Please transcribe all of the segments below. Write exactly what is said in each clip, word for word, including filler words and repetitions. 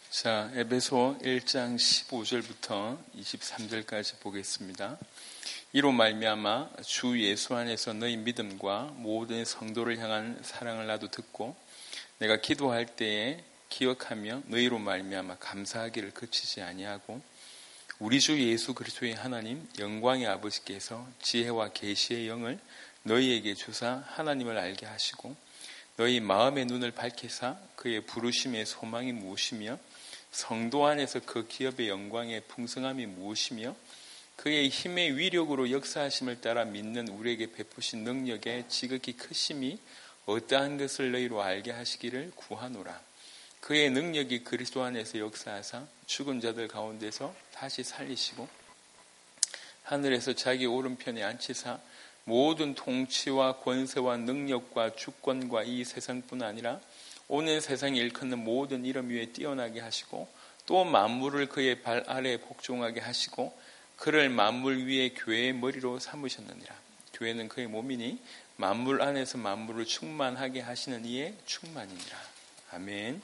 자, 에베소 일 장 십오 절부터 이십삼 절까지 보겠습니다. 이로 말미암아 주 예수 안에서 너희 믿음과 모든 성도를 향한 사랑을 나도 듣고 내가 기도할 때에 기억하며 너희로 말미암아 감사하기를 그치지 아니하고 우리 주 예수 그리스도의 하나님 영광의 아버지께서 지혜와 계시의 영을 너희에게 주사 하나님을 알게 하시고 너희 마음의 눈을 밝히사 그의 부르심의 소망이 무엇이며 성도 안에서 그 기업의 영광의 풍성함이 무엇이며 그의 힘의 위력으로 역사하심을 따라 믿는 우리에게 베푸신 능력의 지극히 크심이 어떠한 것을 너희로 알게 하시기를 구하노라. 그의 능력이 그리스도 안에서 역사하사 죽은 자들 가운데서 다시 살리시고 하늘에서 자기 오른편에 앉히사 모든 통치와 권세와 능력과 주권과 이 세상뿐 아니라 오늘 세상에 일컫는 모든 이름 위에 뛰어나게 하시고 또 만물을 그의 발 아래에 복종하게 하시고 그를 만물 위에 교회의 머리로 삼으셨느니라. 교회는 그의 몸이니 만물 안에서 만물을 충만하게 하시는 이의 충만이니라. 아멘.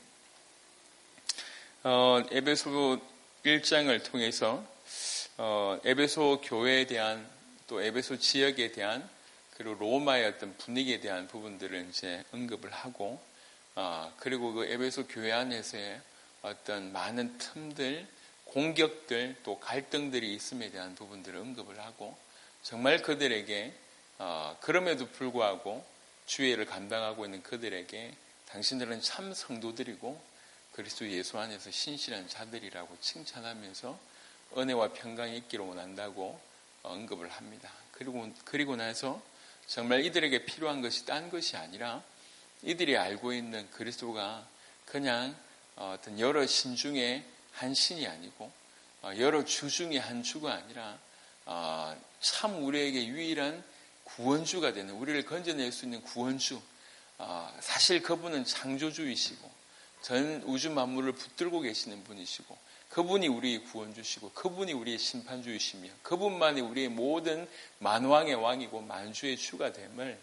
어, 에베소 일 장을 통해서 어, 에베소 교회에 대한 또 에베소 지역에 대한 그리고 로마의 어떤 분위기에 대한 부분들을 이제 언급을 하고 어, 그리고 그 에베소 교회 안에서의 어떤 많은 틈들, 공격들, 또 갈등들이 있음에 대한 부분들을 언급을 하고 정말 그들에게 어, 그럼에도 불구하고 주의를 감당하고 있는 그들에게 당신들은 참 성도들이고 그리스도 예수 안에서 신실한 자들이라고 칭찬하면서 은혜와 평강이 있기를 원한다고 언급을 합니다. 그리고, 그리고 나서 정말 이들에게 필요한 것이 딴 것이 아니라 이들이 알고 있는 그리스도가 그냥 어떤 여러 신 중에 한 신이 아니고 여러 주 중에 한 주가 아니라 참 우리에게 유일한 구원주가 되는 우리를 건져낼 수 있는 구원주. 사실 그분은 창조주이시고 전 우주 만물을 붙들고 계시는 분이시고 그분이 우리의 구원주시고 그분이 우리의 심판주이시며 그분만이 우리의 모든 만왕의 왕이고 만주의 주가 됨을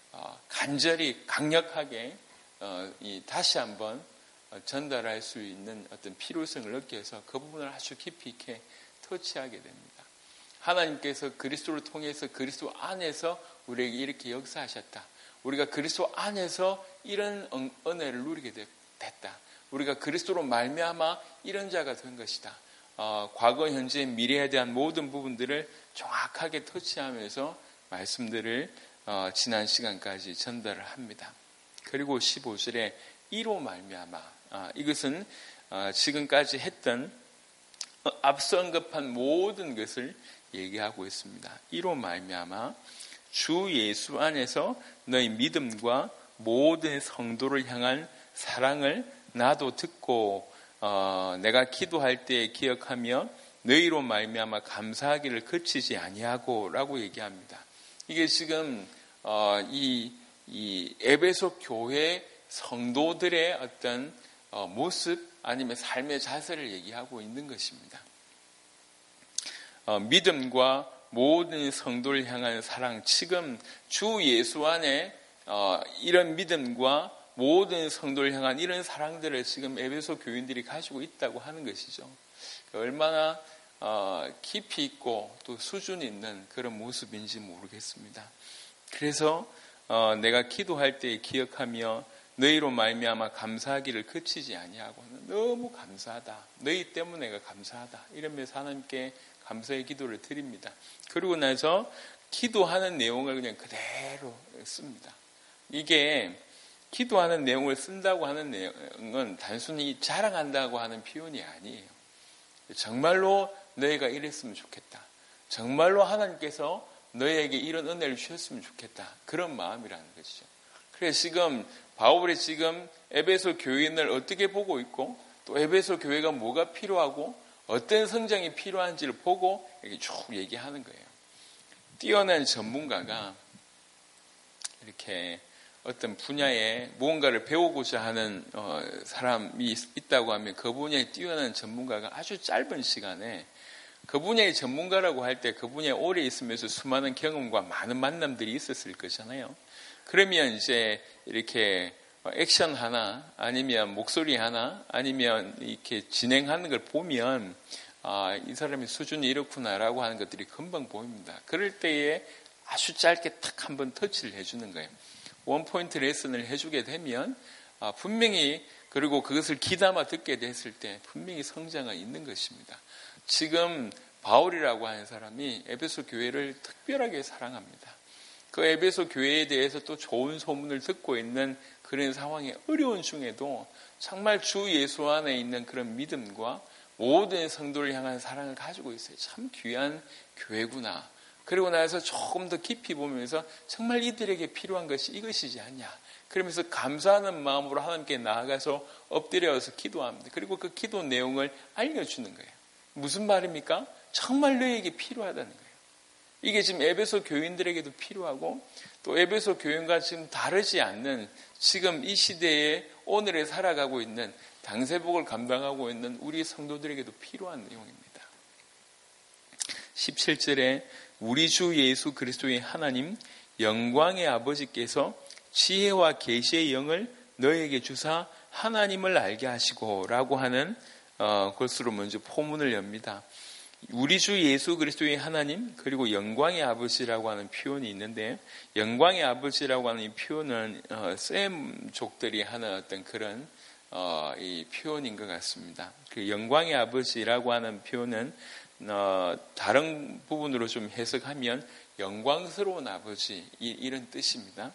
간절히 강력하게 다시 한번 전달할 수 있는 어떤 필요성을 느껴서 그 부분을 아주 깊이 있게 터치하게 됩니다. 하나님께서 그리스도를 통해서 그리스도 안에서 우리에게 이렇게 역사하셨다. 우리가 그리스도 안에서 이런 은혜를 누리게 됐다. 우리가 그리스도로 말미암아 이런 자가 된 것이다. 어, 과거, 현재, 미래에 대한 모든 부분들을 정확하게 터치하면서 말씀들을 어, 지난 시간까지 전달을 합니다. 그리고 십오 절에 이로 말미암아 어, 이것은 어, 지금까지 했던 어, 앞서 언급한 모든 것을 얘기하고 있습니다. 이로 말미암아 주 예수 안에서 너희 믿음과 모든 성도를 향한 사랑을 나도 듣고 어, 내가 기도할 때 기억하며 너희로 말미암아 감사하기를 그치지 아니하고라고 얘기합니다. 이게 지금 어, 이, 이 에베소 교회 성도들의 어떤 어, 모습 아니면 삶의 자세를 얘기하고 있는 것입니다. 어, 믿음과 모든 성도를 향한 사랑, 지금 주 예수 안에 어, 이런 믿음과 모든 성도를 향한 이런 사랑들을 지금 에베소 교인들이 가지고 있다고 하는 것이죠. 얼마나 어, 깊이 있고 또 수준 있는 그런 모습인지 모르겠습니다. 그래서 어, 내가 기도할 때 기억하며 너희로 말미암아 감사하기를 그치지 아니하고 너무 감사하다. 너희 때문에 내가 감사하다. 이러면서 하나님께 감사의 기도를 드립니다. 그리고 나서 기도하는 내용을 그냥 그대로 씁니다. 이게 기도하는 내용을 쓴다고 하는 내용은 단순히 자랑한다고 하는 표현이 아니에요. 정말로 너희가 이랬으면 좋겠다. 정말로 하나님께서 너희에게 이런 은혜를 주셨으면 좋겠다. 그런 마음이라는 것이죠. 그래서 지금 바울이 지금 에베소 교인을 어떻게 보고 있고 또 에베소 교회가 뭐가 필요하고 어떤 성장이 필요한지를 보고 이렇게 쭉 얘기하는 거예요. 뛰어난 전문가가 이렇게 어떤 분야에 무언가를 배우고자 하는 어, 사람이 있다고 하면 그 분야에 뛰어난 전문가가 아주 짧은 시간에 그 분야의 전문가라고 할 때 그 분야에 오래 있으면서 수많은 경험과 많은 만남들이 있었을 거잖아요. 그러면 이제 이렇게 액션 하나 아니면 목소리 하나 아니면 이렇게 진행하는 걸 보면 아, 이 사람의 수준이 이렇구나라고 하는 것들이 금방 보입니다. 그럴 때에 아주 짧게 탁 한번 터치를 해주는 거예요. 원포인트 레슨을 해주게 되면 아, 분명히 그리고 그것을 귀담아 듣게 됐을 때 분명히 성장이 있는 것입니다. 지금 바울이라고 하는 사람이 에베소 교회를 특별하게 사랑합니다. 그 에베소 교회에 대해서 또 좋은 소문을 듣고 있는 그런 상황의 어려운 중에도 정말 주 예수 안에 있는 그런 믿음과 모든 성도를 향한 사랑을 가지고 있어요. 참 귀한 교회구나. 그리고 나서 조금 더 깊이 보면서 정말 이들에게 필요한 것이 이것이지 않냐. 그러면서 감사하는 마음으로 하나님께 나아가서 엎드려서 기도합니다. 그리고 그 기도 내용을 알려주는 거예요. 무슨 말입니까? 정말 너에게 필요하다는 거예요. 이게 지금 에베소 교인들에게도 필요하고 또 에베소 교인과 지금 다르지 않는 지금 이 시대에 오늘에 살아가고 있는 당세복을 감당하고 있는 우리 성도들에게도 필요한 내용입니다. 십칠 절에 우리 주 예수 그리스도의 하나님 영광의 아버지께서 지혜와 계시의 영을 너에게 주사 하나님을 알게 하시고 라고 하는 어, 것으로 먼저 포문을 엽니다. 우리 주 예수 그리스도의 하나님 그리고 영광의 아버지라고 하는 표현이 있는데 영광의 아버지라고 하는 이 표현은 어, 셈족들이 하는 어떤 그런 어, 이 표현인 것 같습니다. 그 영광의 아버지라고 하는 표현은 어, 다른 부분으로 좀 해석하면 영광스러운 아버지 이, 이런 뜻입니다.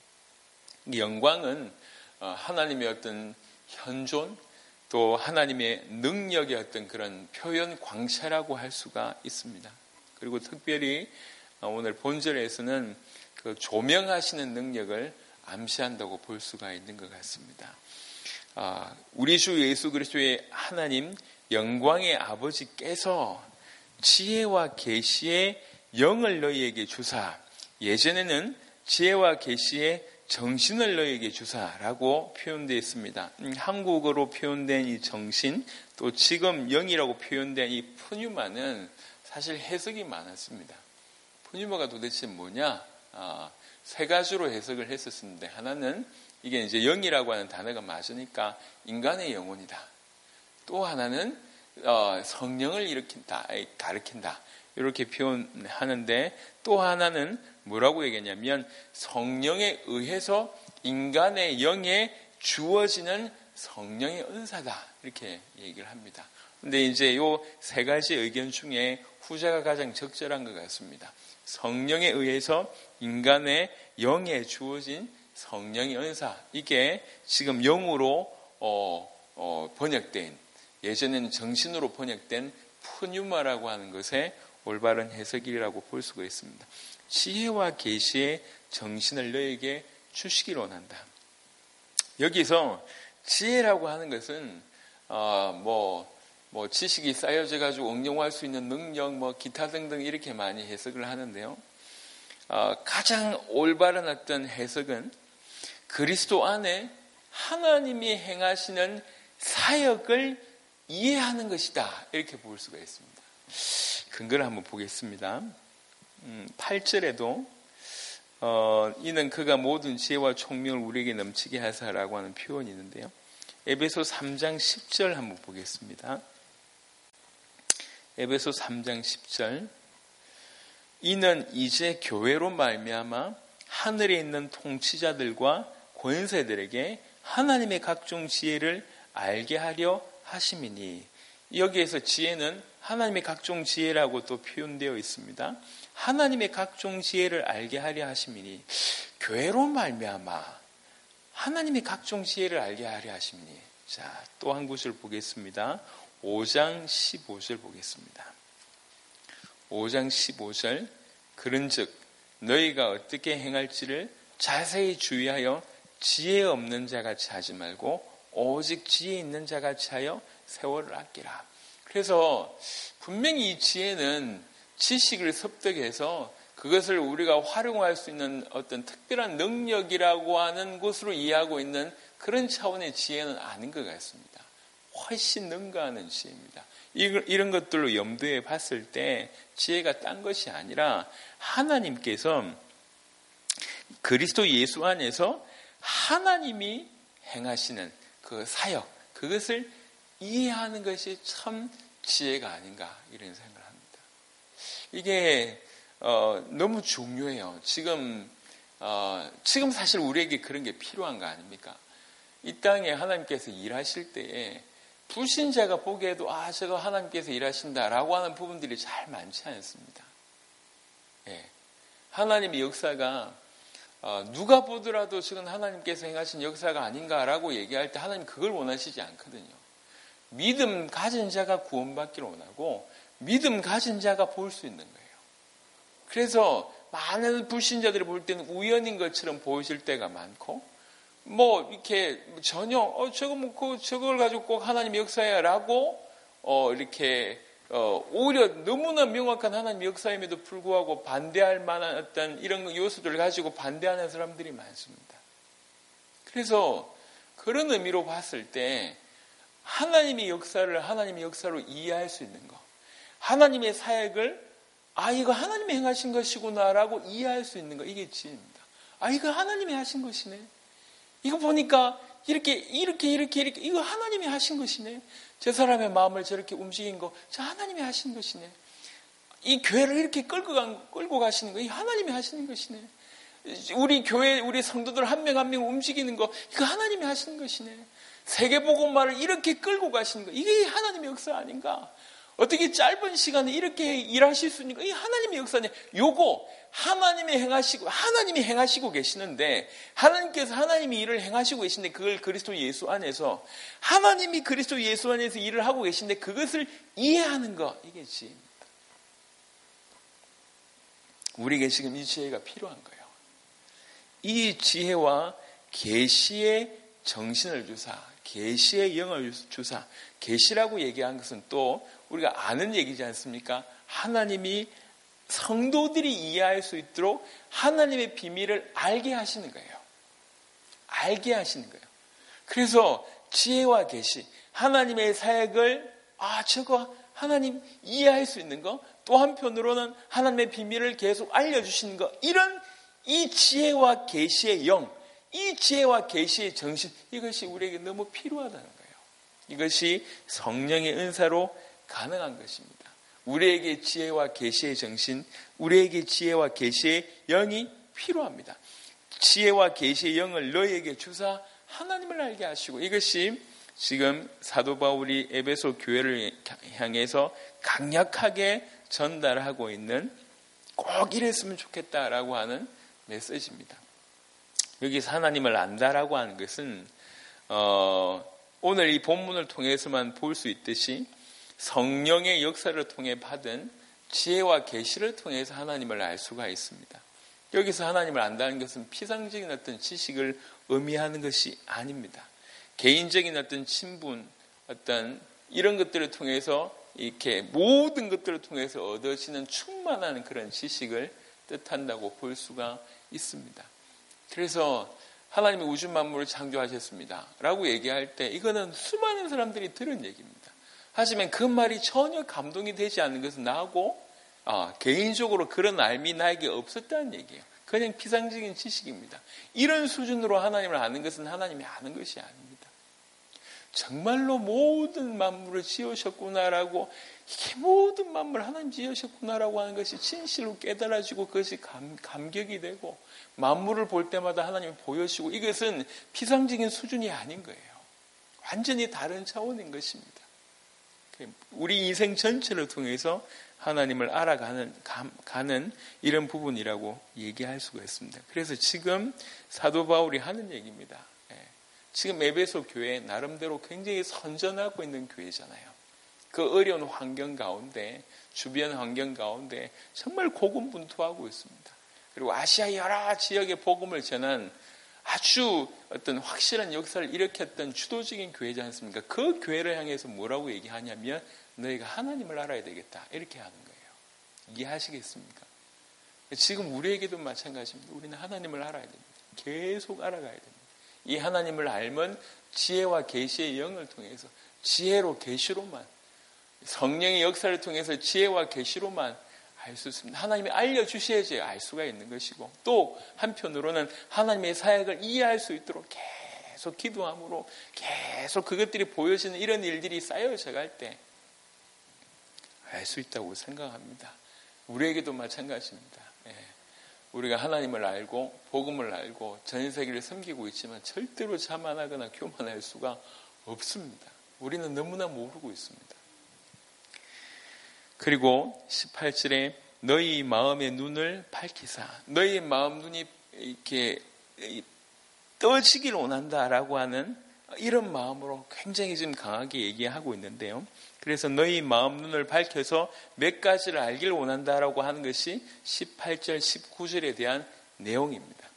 영광은 어, 하나님의 어떤 현존 또 하나님의 능력의 어떤 그런 표현 광채라고 할 수가 있습니다. 그리고 특별히 오늘 본절에서는 그 조명하시는 능력을 암시한다고 볼 수가 있는 것 같습니다. 우리 주 예수 그리스도의 하나님 영광의 아버지께서 지혜와 계시의 영을 너희에게 주사 예전에는 지혜와 계시의 정신을 너에게 주사라고 표현되어 있습니다. 한국어로 표현된 이 정신 또 지금 영이라고 표현된 이 푸뉴마는 사실 해석이 많았습니다. 푸뉴마가 도대체 뭐냐? 아, 세 가지로 해석을 했었는데 하나는 이게 이제 영이라고 하는 단어가 맞으니까 인간의 영혼이다. 또 하나는 어, 성령을 일으킨다, 가르친다. 이렇게 표현하는데 또 하나는 뭐라고 얘기했냐면 성령에 의해서 인간의 영에 주어지는 성령의 은사다. 이렇게 얘기를 합니다. 근데 이제 요 세 가지 의견 중에 후자가 가장 적절한 것 같습니다. 성령에 의해서 인간의 영에 주어진 성령의 은사. 이게 지금 영으로 어, 어, 번역된 예전에는 정신으로 번역된 푸뉴마라고 하는 것의 올바른 해석이라고 볼 수가 있습니다. 지혜와 계시의 정신을 너에게 주시기를 원한다. 여기서 지혜라고 하는 것은 어, 뭐, 뭐 지식이 쌓여져 가지고 응용할 수 있는 능력, 뭐 기타 등등 이렇게 많이 해석을 하는데요. 어, 가장 올바른 어떤 해석은 그리스도 안에 하나님이 행하시는 사역을 이해하는 것이다. 이렇게 볼 수가 있습니다. 근거를 한번 보겠습니다. 음, 팔 절에도 어, 이는 그가 모든 지혜와 총명을 우리에게 넘치게 하사라고 하는 표현이 있는데요. 에베소 삼 장 십 절 한번 보겠습니다. 에베소 삼 장 십 절 이는 이제 교회로 말미암아 하늘에 있는 통치자들과 권세들에게 하나님의 각종 지혜를 알게 하려 하심이니 여기에서 지혜는 하나님의 각종 지혜라고 또 표현되어 있습니다. 하나님의 각종 지혜를 알게 하려 하심이니 교회로 말미암아 하나님의 각종 지혜를 알게 하려 하심이니 자, 또 한 구절 보겠습니다. 오 장 십오 절 보겠습니다. 오 장 십오 절 그런즉 너희가 어떻게 행할지를 자세히 주의하여 지혜 없는 자같이 하지 말고 오직 지혜 있는 자같이 하여 세월을 아끼라. 그래서 분명히 이 지혜는 지식을 습득해서 그것을 우리가 활용할 수 있는 어떤 특별한 능력이라고 하는 것으로 이해하고 있는 그런 차원의 지혜는 아닌 것 같습니다. 훨씬 능가하는 지혜입니다. 이런 것들로 염두에 봤을 때 지혜가 딴 것이 아니라 하나님께서 그리스도 예수 안에서 하나님이 행하시는 그 사역, 그것을 이해하는 것이 참 지혜가 아닌가 이런 생각을 합니다. 이게 어, 너무 중요해요. 지금 어, 지금 사실 우리에게 그런 게 필요한 거 아닙니까? 이 땅에 하나님께서 일하실 때에 불신자가 보기에도 아 저거 하나님께서 일하신다라고 하는 부분들이 잘 많지 않습니다. 예. 하나님의 역사가 어, 누가 보더라도 지금 하나님께서 행하신 역사가 아닌가라고 얘기할 때 하나님 그걸 원하시지 않거든요. 믿음 가진 자가 구원받기를 원하고 믿음 가진 자가 볼 수 있는 거예요. 그래서 많은 불신자들이 볼 때는 우연인 것처럼 보이실 때가 많고 뭐 이렇게 전혀 어 저거 뭐 그 저걸 가지고 꼭 하나님의 역사야라고 어 이렇게 어 오히려 너무나 명확한 하나님의 역사임에도 불구하고 반대할 만한 어떤 이런 요소들을 가지고 반대하는 사람들이 많습니다. 그래서 그런 의미로 봤을 때 하나님의 역사를 하나님의 역사로 이해할 수 있는 것, 하나님의 사역을 아 이거 하나님이 행하신 것이구나라고 이해할 수 있는 것, 이게 지혜입니다. 아 이거 하나님이 하신 것이네. 이거 보니까 이렇게 이렇게 이렇게 이렇게 이거 하나님이 하신 것이네. 저 사람의 마음을 저렇게 움직인 거, 저 하나님이 하신 것이네. 이 교회를 이렇게 끌고 가, 끌고 가시는 거, 이 하나님이 하시는 것이네. 우리 교회 우리 성도들 한 명 한 명 움직이는 거, 이거 하나님이 하시는 것이네. 세계복음화를 이렇게 끌고 가시는 거, 이게 하나님의 역사 아닌가? 어떻게 짧은 시간에 이렇게 일하실 수 있는 거, 이 하나님의 역사네. 요거 하나님이 행하시고 하나님이 행하시고 계시는데 하나님께서 하나님이 일을 행하시고 계신데 그걸 그리스도 예수 안에서 하나님이 그리스도 예수 안에서 일을 하고 계신데 그것을 이해하는 거, 이게 지혜입니다. 우리에게 지금 이 지혜가 필요한 거예요. 이 지혜와 계시의 정신을 주사, 계시의 영을 주사, 계시라고 얘기한 것은 또 우리가 아는 얘기지 않습니까? 하나님이 성도들이 이해할 수 있도록 하나님의 비밀을 알게 하시는 거예요. 알게 하시는 거예요. 그래서 지혜와 계시, 하나님의 사역을 아 저거 하나님 이해할 수 있는 거, 또 한편으로는 하나님의 비밀을 계속 알려주시는 거, 이런 이 지혜와 계시의 영, 이 지혜와 계시의 정신, 이것이 우리에게 너무 필요하다는 거예요. 이것이 성령의 은사로 가능한 것입니다. 우리에게 지혜와 계시의 정신, 우리에게 지혜와 계시의 영이 필요합니다. 지혜와 계시의 영을 너희에게 주사 하나님을 알게 하시고, 이것이 지금 사도 바울이 에베소 교회를 향해서 강력하게 전달하고 있는, 꼭 이랬으면 좋겠다라고 하는 메시지입니다. 여기서 하나님을 안다라고 하는 것은 어, 오늘 이 본문을 통해서만 볼 수 있듯이 성령의 역사를 통해 받은 지혜와 계시를 통해서 하나님을 알 수가 있습니다. 여기서 하나님을 안다는 것은 피상적인 어떤 지식을 의미하는 것이 아닙니다. 개인적인 어떤 친분, 어떤 이런 것들을 통해서 이렇게 모든 것들을 통해서 얻어지는 충만한 그런 지식을 뜻한다고 볼 수가 있습니다. 그래서 하나님이 우주 만물을 창조하셨습니다 라고 얘기할 때 이거는 수많은 사람들이 들은 얘기입니다. 하지만 그 말이 전혀 감동이 되지 않는 것은 나하고 아, 개인적으로 그런 알미 나에게 없었다는 얘기예요. 그냥 피상적인 지식입니다. 이런 수준으로 하나님을 아는 것은 하나님이 아는 것이 아닙니다. 정말로 모든 만물을 지으셨구나라고, 이게 모든 만물 하나님 지으셨구나라고 하는 것이 진실로 깨달아지고 그것이 감, 감격이 되고 만물을 볼 때마다 하나님이 보여지고, 이것은 피상적인 수준이 아닌 거예요. 완전히 다른 차원인 것입니다. 우리 인생 전체를 통해서 하나님을 알아가는 감, 가는 이런 부분이라고 얘기할 수가 있습니다. 그래서 지금 사도 바울이 하는 얘기입니다. 예. 지금 에베소 교회 나름대로 굉장히 선전하고 있는 교회잖아요. 그 어려운 환경 가운데, 주변 환경 가운데 정말 고군분투하고 있습니다. 그리고 아시아 여러 지역의 복음을 전한 아주 어떤 확실한 역사를 일으켰던 주도적인 교회지 않습니까? 그 교회를 향해서 뭐라고 얘기하냐면 너희가 하나님을 알아야 되겠다, 이렇게 하는 거예요. 이해하시겠습니까? 지금 우리에게도 마찬가지입니다. 우리는 하나님을 알아야 됩니다. 계속 알아가야 됩니다. 이 하나님을 알면 지혜와 계시의 영을 통해서, 지혜로 계시로만, 성령의 역사를 통해서 지혜와 계시로만 알 수 있습니다. 하나님이 알려주셔야지 알 수가 있는 것이고, 또 한편으로는 하나님의 사역을 이해할 수 있도록 계속 기도함으로 계속 그것들이 보여지는 이런 일들이 쌓여져 갈 때 알 수 있다고 생각합니다. 우리에게도 마찬가지입니다. 예. 우리가 하나님을 알고 복음을 알고 전 세계를 섬기고 있지만 절대로 자만하거나 교만할 수가 없습니다. 우리는 너무나 모르고 있습니다. 그리고 십팔 절에 너희 마음의 눈을 밝히사, 너희 마음 눈이 이렇게 떠지길 원한다라고 하는 이런 마음으로 굉장히 지금 강하게 얘기하고 있는데요. 그래서 너희 마음 눈을 밝혀서 몇 가지를 알기를 원한다라고 하는 것이 십팔 절, 십구 절에 대한 내용입니다.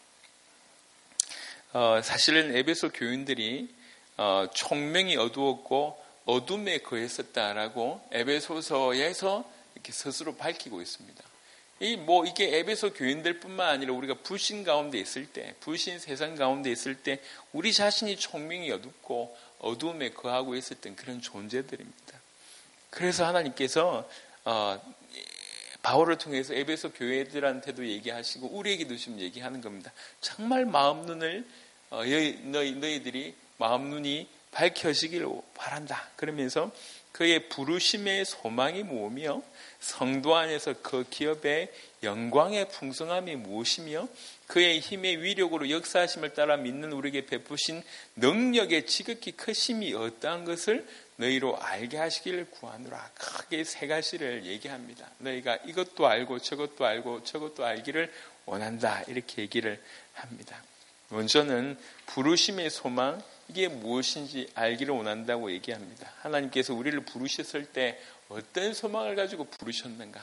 어, 사실은 에베소 교인들이 어, 총명이 어두웠고 어둠에 거했었다라고 에베소서에서 이렇게 스스로 밝히고 있습니다. 이 뭐 이게 에베소 교인들뿐만 아니라 우리가 불신 가운데 있을 때, 불신 세상 가운데 있을 때 우리 자신이 총명이 어둡고 어둠에 거하고 있었던 그런 존재들입니다. 그래서 하나님께서 어, 바울을 통해서 에베소 교회들한테도 얘기하시고 우리에게도 지금 얘기하는 겁니다. 정말 마음 눈을 어, 너희, 너희들이 마음 눈이 밝혀지기를 바란다. 그러면서 그의 부르심의 소망이 무엇이며 성도 안에서 그 기업의 영광의 풍성함이 무엇이며 그의 힘의 위력으로 역사하심을 따라 믿는 우리에게 베푸신 능력의 지극히 크심이 어떠한 것을 너희로 알게 하시기를 구하노라. 크게 세 가지를 얘기합니다. 너희가 이것도 알고 저것도 알고 저것도 알기를 원한다. 이렇게 얘기를 합니다. 먼저는 부르심의 소망, 이게 무엇인지 알기를 원한다고 얘기합니다. 하나님께서 우리를 부르셨을 때 어떤 소망을 가지고 부르셨는가?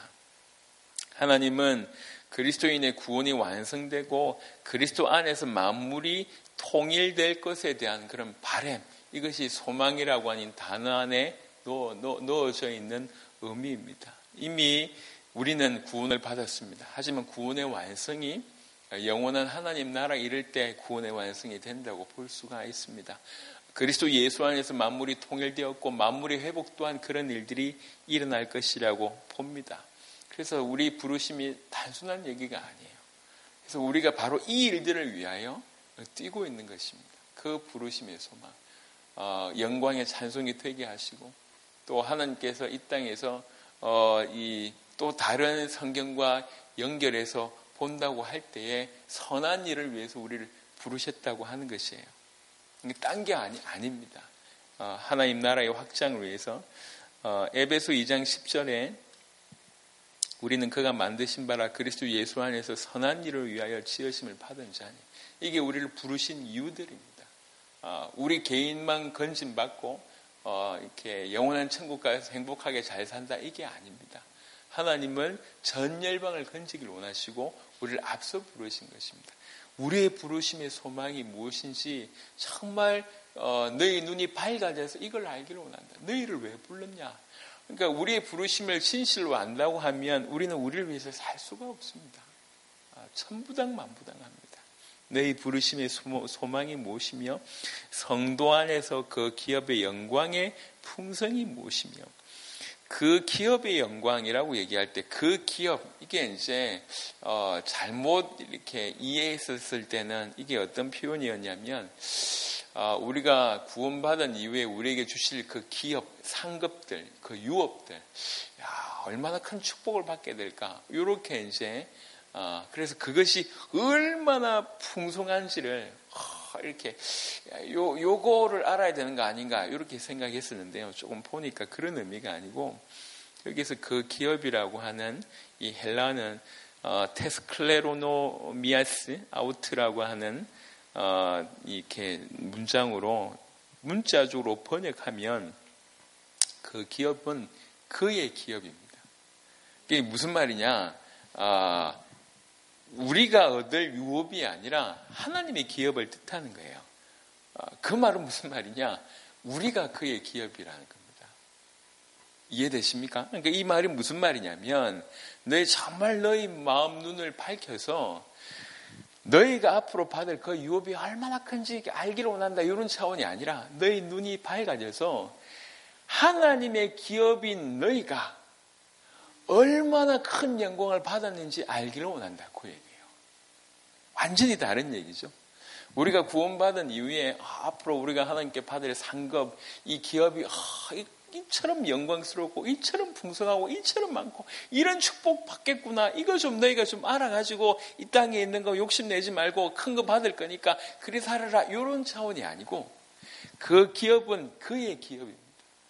하나님은 그리스도인의 구원이 완성되고 그리스도 안에서 만물이 통일될 것에 대한 그런 바람, 이것이 소망이라고 하는 단어 안에 넣어, 넣어, 넣어져 있는 의미입니다. 이미 우리는 구원을 받았습니다. 하지만 구원의 완성이 영원한 하나님 나라 이를 때 구원의 완성이 된다고 볼 수가 있습니다. 그리스도 예수 안에서 만물이 통일되었고 만물의 회복 또한 그런 일들이 일어날 것이라고 봅니다. 그래서 우리 부르심이 단순한 얘기가 아니에요. 그래서 우리가 바로 이 일들을 위하여 뛰고 있는 것입니다. 그 부르심의 소망, 어, 영광의 찬송이 되게 하시고 또 하나님께서 이 땅에서 어, 이 또 다른 성경과 연결해서 본다고 할 때에 선한 일을 위해서 우리를 부르셨다고 하는 것이에요. 딴 게 아니, 아닙니다. 어, 하나님 나라의 확장을 위해서 어, 에베소 이 장 십 절에 우리는 그가 만드신 바라 그리스도 예수 안에서 선한 일을 위하여 지으심을 받은 자니, 이게 우리를 부르신 이유들입니다. 어, 우리 개인만 건진받고 어, 이렇게 영원한 천국 가서 행복하게 잘 산다, 이게 아닙니다. 하나님은 전 열방을 건지기를 원하시고 우리를 앞서 부르신 것입니다. 우리의 부르심의 소망이 무엇인지 정말 어, 너희 눈이 밝아져서 이걸 알기를 원한다. 너희를 왜 불렀냐? 그러니까 우리의 부르심을 진실로 안다고 하면 우리는 우리를 위해서 살 수가 없습니다. 아, 천부당 만부당합니다. 너희 부르심의 소망이 무엇이며 성도 안에서 그 기업의 영광의 풍성이 무엇이며, 그 기업의 영광이라고 얘기할 때 그 기업, 이게 이제 어, 잘못 이렇게 이해했었을 때는 이게 어떤 표현이었냐면 어, 우리가 구원받은 이후에 우리에게 주실 그 기업, 상급들, 그 유업들, 야, 얼마나 큰 축복을 받게 될까? 이렇게 이제 어, 그래서 그것이 얼마나 풍성한지를 어, 이렇게 요 요거를 알아야 되는 거 아닌가 이렇게 생각했었는데요. 조금 보니까 그런 의미가 아니고 여기서 그 기업이라고 하는 이 헬라는 어, 테스클레로노미아스 아우트라고 하는 어, 이렇게 문장으로 문자적으로 번역하면 그 기업은 그의 기업입니다. 이게 무슨 말이냐? 어, 우리가 얻을 유업이 아니라 하나님의 기업을 뜻하는 거예요. 그 말은 무슨 말이냐? 우리가 그의 기업이라는 겁니다. 이해되십니까? 그러니까 이 말이 무슨 말이냐면 너희 정말 너희 마음 눈을 밝혀서 너희가 앞으로 받을 그 유업이 얼마나 큰지 알기를 원한다, 이런 차원이 아니라 너희 눈이 밝아져서 하나님의 기업인 너희가 얼마나 큰 영광을 받았는지 알기를 원한다, 그 얘기예요. 완전히 다른 얘기죠. 우리가 구원받은 이후에 아, 앞으로 우리가 하나님께 받을 상급, 이 기업이 아, 이처럼 영광스럽고 이처럼 풍성하고 이처럼 많고 이런 축복 받겠구나. 이거 좀 너희가 좀 알아가지고 이 땅에 있는 거 욕심내지 말고 큰 거 받을 거니까 그리 살아라. 이런 차원이 아니고 그 기업은 그의 기업입니다.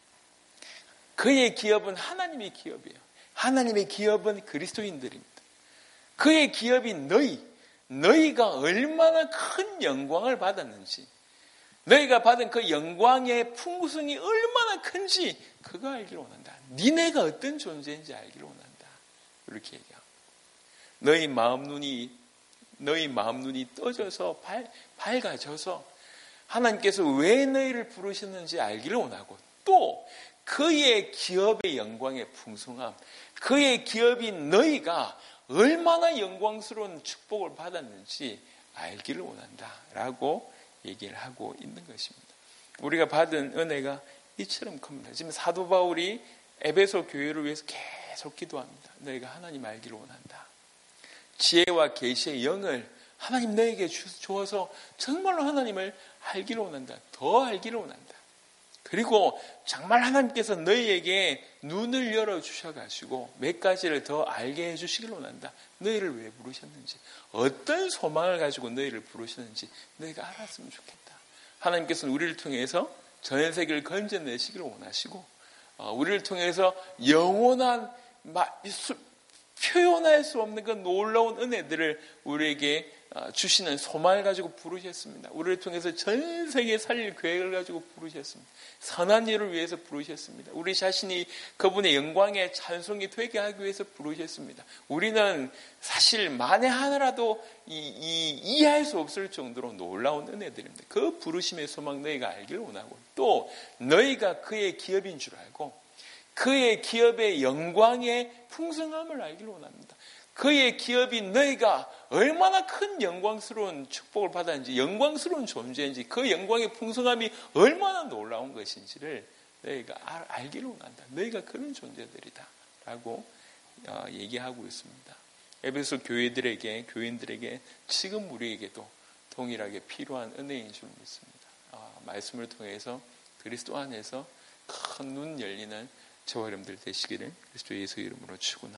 그의 기업은 하나님의 기업이에요. 하나님의 기업은 그리스도인들입니다. 그의 기업이 너희, 너희가 얼마나 큰 영광을 받았는지, 너희가 받은 그 영광의 풍성이 얼마나 큰지 그거 알기를 원한다. 니네가 어떤 존재인지 알기를 원한다. 이렇게 얘기하고, 너희 마음 눈이 너희 마음 눈이 떠져서 밝, 밝아져서 하나님께서 왜 너희를 부르셨는지 알기를 원하고, 또 그의 기업의 영광의 풍성함, 그의 기업인 너희가 얼마나 영광스러운 축복을 받았는지 알기를 원한다라고 얘기를 하고 있는 것입니다. 우리가 받은 은혜가 이처럼 큽니다. 지금 사도 바울이 에베소 교회를 위해서 계속 기도합니다. 너희가 하나님 알기를 원한다. 지혜와 계시의 영을 하나님 너에게 주어서 정말로 하나님을 알기를 원한다. 더 알기를 원한다. 그리고 정말 하나님께서 너희에게 눈을 열어주셔가지고 몇 가지를 더 알게 해주시길 원한다. 너희를 왜 부르셨는지, 어떤 소망을 가지고 너희를 부르셨는지 너희가 알았으면 좋겠다. 하나님께서는 우리를 통해서 전 세계를 건져내시기를 원하시고, 우리를 통해서 영원한 표현할 수 없는 그 놀라운 은혜들을 우리에게 주시는 소망을 가지고 부르셨습니다. 우리를 통해서 전 세계에 살릴 계획을 가지고 부르셨습니다. 선한 일을 위해서 부르셨습니다. 우리 자신이 그분의 영광의 찬송이 되게 하기 위해서 부르셨습니다. 우리는 사실 만에 하나라도 이, 이, 이해할 수 없을 정도로 놀라운 은혜들입니다. 그 부르심의 소망 너희가 알기를 원하고, 또 너희가 그의 기업인 줄 알고 그의 기업의 영광의 풍성함을 알기를 원합니다. 그의 기업인 너희가 얼마나 큰 영광스러운 축복을 받았는지, 영광스러운 존재인지, 그 영광의 풍성함이 얼마나 놀라운 것인지를 너희가 알, 알기를 원한다. 너희가 그런 존재들이다 라고 어, 얘기하고 있습니다. 에베소 교회들에게, 교인들에게, 지금 우리에게도 동일하게 필요한 은혜인 줄 믿습니다. 어, 말씀을 통해서 그리스도 안에서 큰 눈 열리는 저와 여러분들 되시기를 그리스도 예수 이름으로 축원합니다.